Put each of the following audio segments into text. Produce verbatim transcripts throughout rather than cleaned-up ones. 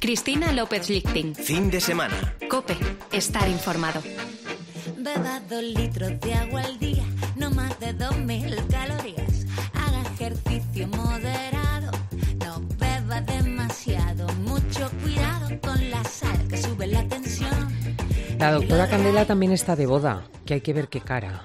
Cristina López Lichting. Fin de semana. COPE. Estar informado. Beba dos litros de agua al día, no más de dos mil calorías. Haga ejercicio moderado, no beba demasiado. Mucho cuidado con la sal que sube la tensión. La doctora Candela también está de boda, que hay que ver qué cara.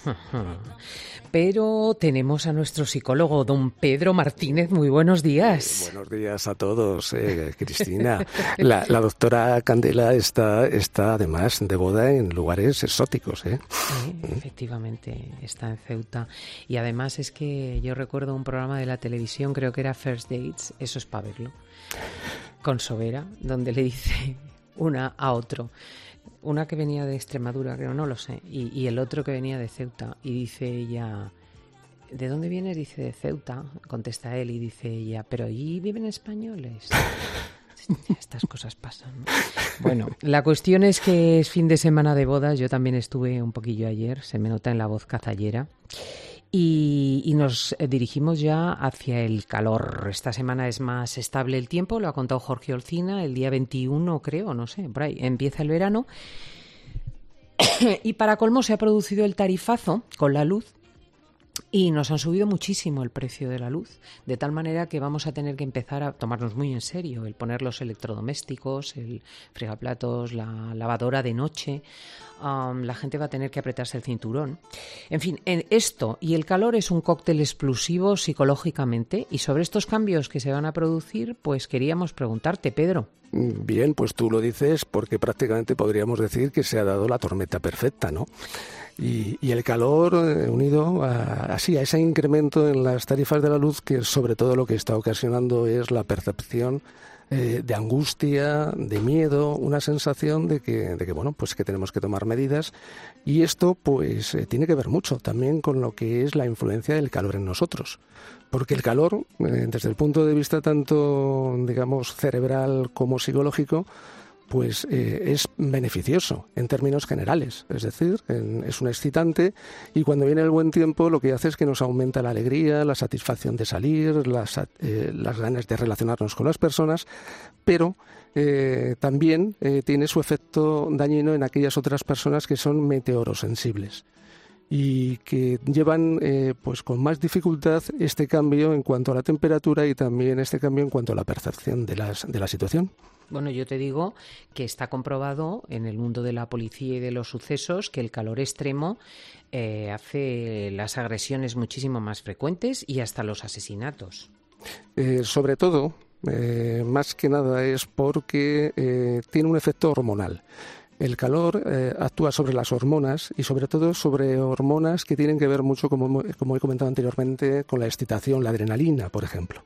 Pero tenemos a nuestro psicólogo, don Pedro Martínez. Muy buenos días. Buenos días a todos, eh, Cristina. La, la doctora Candela está, está además de boda en lugares exóticos. ¿eh? Sí, efectivamente, está en Ceuta. Y además es que yo recuerdo un programa de la televisión, creo que era First Dates, eso es para verlo, con Sobera, donde le dice una a otro. Una que venía de Extremadura, creo, no lo sé, y, y el otro que venía de Ceuta. Y dice ella, ¿de dónde vienes? Dice, de Ceuta. Contesta él y dice ella, ¿pero allí viven españoles? Estas cosas pasan, ¿no? Bueno, la cuestión es que es fin de semana de bodas. Yo también estuve un poquillo ayer, se me nota en la voz cazallera. Y, y nos dirigimos ya hacia el calor. Esta semana es más estable el tiempo, lo ha contado Jorge Olcina, el día veintiuno creo, no sé, por ahí, empieza el verano. Y para colmo se ha producido el tarifazo con la luz y nos han subido muchísimo el precio de la luz, de tal manera que vamos a tener que empezar a tomarnos muy en serio el poner los electrodomésticos, el fregaplatos, la lavadora de noche. Um, la gente va a tener que apretarse el cinturón. En fin, en esto y el calor es un cóctel explosivo psicológicamente, y sobre estos cambios que se van a producir, pues queríamos preguntarte, Pedro. Bien, pues tú lo dices porque prácticamente podríamos decir que se ha dado la tormenta perfecta, ¿no? Y, y el calor eh, unido a, así, a ese incremento en las tarifas de la luz, que sobre todo lo que está ocasionando es la percepción eh, de angustia, de miedo, una sensación de que, de que bueno, pues que tenemos que tomar medidas. Y esto pues eh, tiene que ver mucho también con lo que es la influencia del calor en nosotros. Porque el calor, eh, desde el punto de vista tanto, digamos, cerebral como psicológico, pues eh, es beneficioso en términos generales. Es decir, en, es un excitante, y cuando viene el buen tiempo lo que hace es que nos aumenta la alegría, la satisfacción de salir, las, eh, las ganas de relacionarnos con las personas, pero eh, también eh, tiene su efecto dañino en aquellas otras personas que son meteorosensibles y que llevan eh, pues con más dificultad este cambio en cuanto a la temperatura y también este cambio en cuanto a la percepción de, las, de la situación. Bueno, yo te digo que está comprobado en el mundo de la policía y de los sucesos que el calor extremo eh, hace las agresiones muchísimo más frecuentes y hasta los asesinatos. Eh, sobre todo, eh, más que nada es porque eh, tiene un efecto hormonal. El calor eh, actúa sobre las hormonas y sobre todo sobre hormonas que tienen que ver mucho, como, como he comentado anteriormente, con la excitación, la adrenalina, por ejemplo.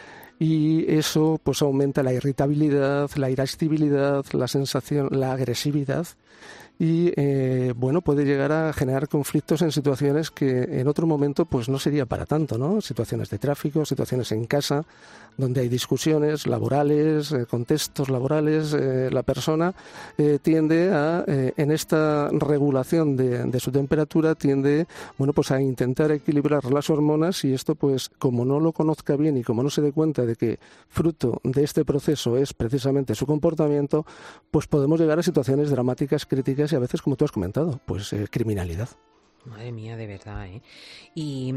Y eso pues aumenta la irritabilidad, la irascibilidad, la sensación, la agresividad y eh, bueno, puede llegar a generar conflictos en situaciones que en otro momento pues no sería para tanto, ¿no? Situaciones de tráfico, situaciones en casa, donde hay discusiones laborales, eh, contextos laborales, eh, la persona eh, tiende a, eh, en esta regulación de, de su temperatura, tiende, bueno, pues a intentar equilibrar las hormonas, y esto pues como no lo conozca bien y como no se dé cuenta de que fruto de este proceso es precisamente su comportamiento, pues podemos llegar a situaciones dramáticas, críticas y a veces, como tú has comentado, pues eh, criminalidad. Madre mía, de verdad, ¿eh? Y,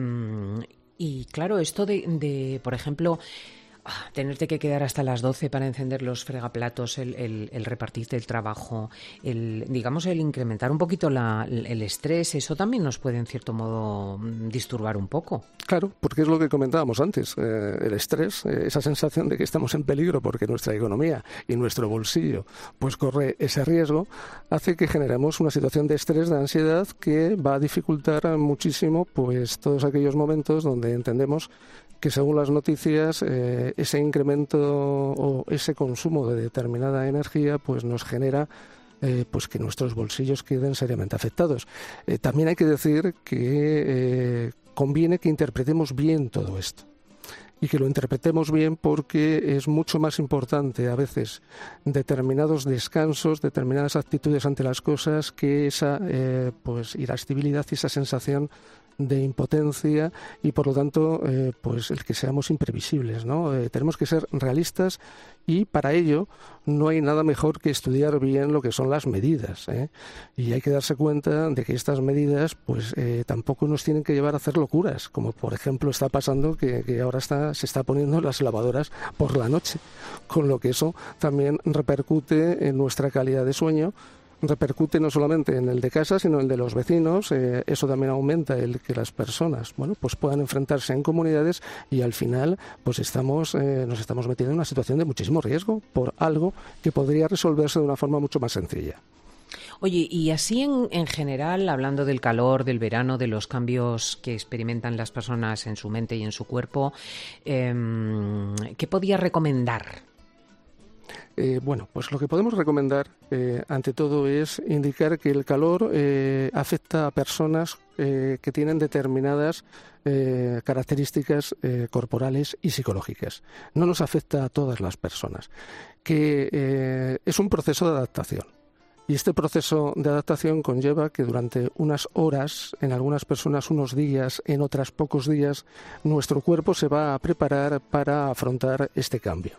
y claro, esto de, de por ejemplo, tenerte que quedar hasta las doce para encender los fregaplatos, el, el, el repartirte el trabajo, el, digamos, el incrementar un poquito la, el estrés, eso también nos puede en cierto modo disturbar un poco. Claro, porque es lo que comentábamos antes, eh, el estrés, eh, esa sensación de que estamos en peligro porque nuestra economía y nuestro bolsillo pues corre ese riesgo, hace que generemos una situación de estrés, de ansiedad, que va a dificultar muchísimo pues todos aquellos momentos donde entendemos que según las noticias eh, ese incremento o ese consumo de determinada energía pues nos genera eh, pues que nuestros bolsillos queden seriamente afectados. Eh, también hay que decir que eh, conviene que interpretemos bien todo esto y que lo interpretemos bien, porque es mucho más importante a veces determinados descansos, determinadas actitudes ante las cosas, que esa eh, pues irascibilidad y esa sensación de impotencia y, por lo tanto, eh, pues el que seamos imprevisibles, ¿no? Eh, tenemos que ser realistas y para ello no hay nada mejor que estudiar bien lo que son las medidas, ¿eh? Y hay que darse cuenta de que estas medidas pues eh, tampoco nos tienen que llevar a hacer locuras, como por ejemplo está pasando que, que ahora está, se está poniendo las lavadoras por la noche, con lo que eso también repercute en nuestra calidad de sueño, repercute no solamente en el de casa, sino en el de los vecinos. Eh, eso también aumenta el que las personas, bueno, pues puedan enfrentarse en comunidades y al final, pues estamos, eh, nos estamos metiendo en una situación de muchísimo riesgo por algo que podría resolverse de una forma mucho más sencilla. Oye, y así en, en general, hablando del calor, del verano, de los cambios que experimentan las personas en su mente y en su cuerpo, eh, ¿qué podía recomendar? Eh, bueno, pues lo que podemos recomendar, eh, ante todo, es indicar que el calor eh, afecta a personas eh, que tienen determinadas eh, características eh, corporales y psicológicas. No nos afecta a todas las personas, que eh, es un proceso de adaptación. Y este proceso de adaptación conlleva que durante unas horas, en algunas personas unos días, en otras pocos días, nuestro cuerpo se va a preparar para afrontar este cambio.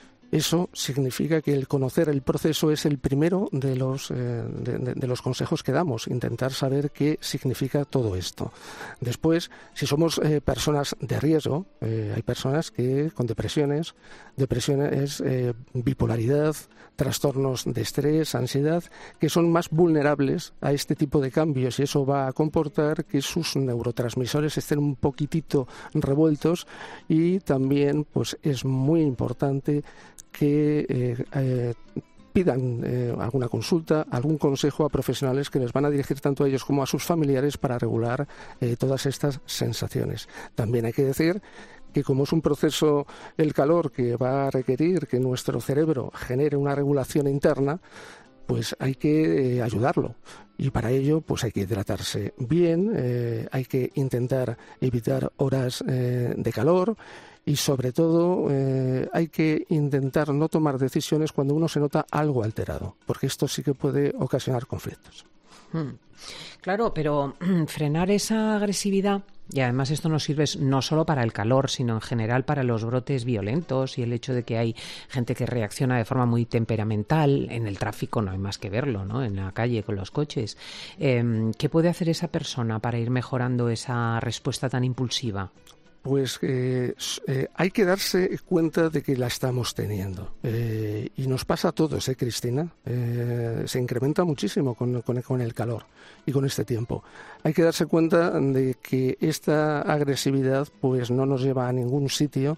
Eso significa que el conocer el proceso es el primero de los, eh, de, de, de los consejos que damos, intentar saber qué significa todo esto. Después, si somos eh, personas de riesgo, eh, hay personas que con depresiones, depresiones, eh, bipolaridad, trastornos de estrés, ansiedad, que son más vulnerables a este tipo de cambios y eso va a comportar que sus neurotransmisores estén un poquitito revueltos y también pues es muy importante que eh, eh, pidan eh, alguna consulta, algún consejo a profesionales que les van a dirigir tanto a ellos como a sus familiares para regular eh, todas estas sensaciones. También hay que decir que como es un proceso, el calor, que va a requerir que nuestro cerebro genere una regulación interna, pues hay que eh, ayudarlo. Y para ello, pues hay que hidratarse bien, eh, hay que intentar evitar horas eh, de calor y sobre todo eh, hay que intentar no tomar decisiones cuando uno se nota algo alterado, porque esto sí que puede ocasionar conflictos. Hmm. Claro, pero frenar esa agresividad, y además esto nos sirve no solo para el calor, sino en general para los brotes violentos y el hecho de que hay gente que reacciona de forma muy temperamental. En el tráfico no hay más que verlo, ¿no? En la calle con los coches. Eh, ¿Qué puede hacer esa persona para ir mejorando esa respuesta tan impulsiva? Pues eh, eh, hay que darse cuenta de que la estamos teniendo. Eh, y nos pasa a todos, ¿eh, Cristina? Eh, se incrementa muchísimo con, con, con el calor y con este tiempo. Hay que darse cuenta de que esta agresividad pues no nos lleva a ningún sitio.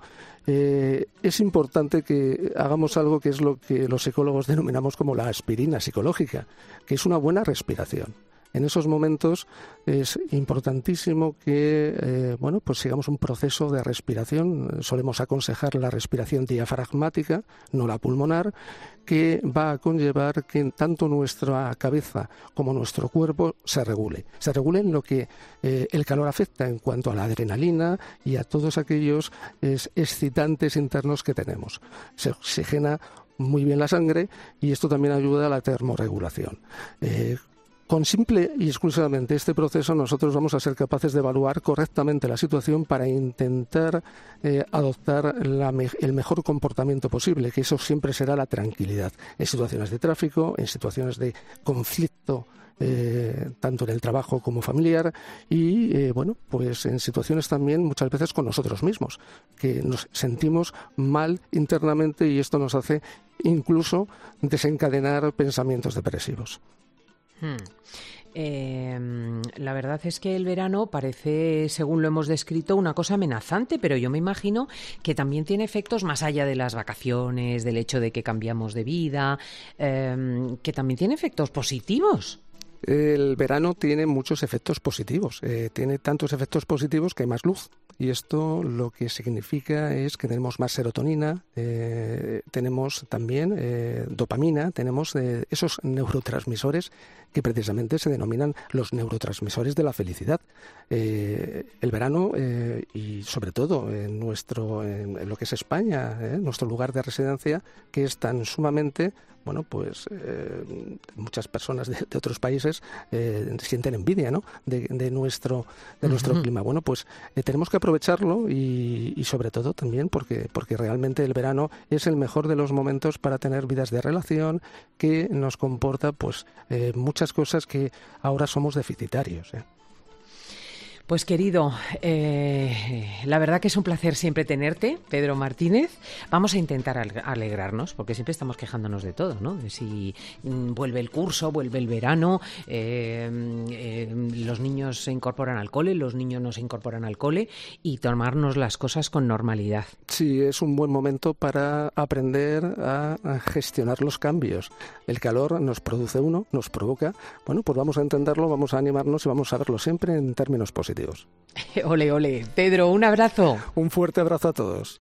Eh, es importante que hagamos algo que es lo que los psicólogos denominamos como la aspirina psicológica, que es una buena respiración. En esos momentos es importantísimo que eh, bueno, pues sigamos un proceso de respiración. Solemos aconsejar la respiración diafragmática, no la pulmonar, que va a conllevar que tanto nuestra cabeza como nuestro cuerpo se regule. Se regule en lo que eh, el calor afecta en cuanto a la adrenalina y a todos aquellos eh, excitantes internos que tenemos. Se oxigena muy bien la sangre y esto también ayuda a la termorregulación. Eh, Con simple y exclusivamente este proceso nosotros vamos a ser capaces de evaluar correctamente la situación para intentar eh, adoptar la me- el mejor comportamiento posible, que eso siempre será la tranquilidad. En situaciones de tráfico, en situaciones de conflicto, eh, tanto en el trabajo como familiar y, eh, bueno, pues en situaciones también muchas veces con nosotros mismos, que nos sentimos mal internamente y esto nos hace incluso desencadenar pensamientos depresivos. Hmm. Eh, la verdad es que el verano parece, según lo hemos descrito, una cosa amenazante, pero yo me imagino que también tiene efectos más allá de las vacaciones, del hecho de que cambiamos de vida, eh, que también tiene efectos positivos. El verano tiene muchos efectos positivos, eh, tiene tantos efectos positivos que hay más luz y esto lo que significa es que tenemos más serotonina, eh, tenemos también eh, dopamina, tenemos eh, esos neurotransmisores que precisamente se denominan los neurotransmisores de la felicidad. eh, el verano eh, y sobre todo en nuestro en, en lo que es España, eh, nuestro lugar de residencia, que es tan sumamente bueno, pues eh, muchas personas de, de otros países eh, sienten envidia, ¿no? de, de nuestro de nuestro uh-huh. clima. Bueno, pues eh, tenemos que aprovecharlo y, y sobre todo también porque porque realmente el verano es el mejor de los momentos para tener vidas de relación, que nos comporta pues eh, muchas cosas que ahora somos deficitarios, ¿eh? Pues querido, eh, la verdad que es un placer siempre tenerte, Pedro Martínez. Vamos a intentar alegrarnos, porque siempre estamos quejándonos de todo, ¿no? De si mm, vuelve el curso, vuelve el verano, eh, eh, los niños se incorporan al cole, los niños no se incorporan al cole, y tomarnos las cosas con normalidad. Sí, es un buen momento para aprender a, a gestionar los cambios. El calor nos produce uno, nos provoca. Bueno, pues vamos a entenderlo, vamos a animarnos y vamos a verlo siempre en términos positivos. Ole, ole. Pedro, un abrazo. Un fuerte abrazo a todos.